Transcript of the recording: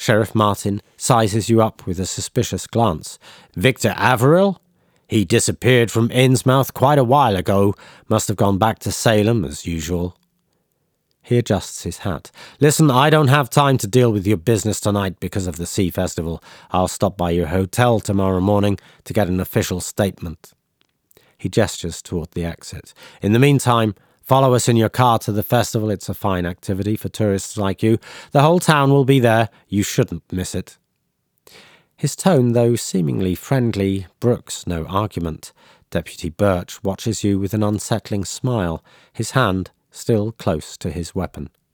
Sheriff Martin sizes you up with a suspicious glance. Victor Averill? He disappeared from Innsmouth quite a while ago. Must have gone back to Salem as usual. He adjusts his hat. Listen, I don't have time to deal with your business tonight because of the Sea Festival. I'll stop by your hotel tomorrow morning to get an official statement. He gestures toward the exit. In the meantime, follow us in your car to the festival. It's a fine activity for tourists like you. The whole town will be there. You shouldn't miss it. His tone, though seemingly friendly, brooks no argument. Deputy Birch watches you with an unsettling smile, his hand still close to his weapon.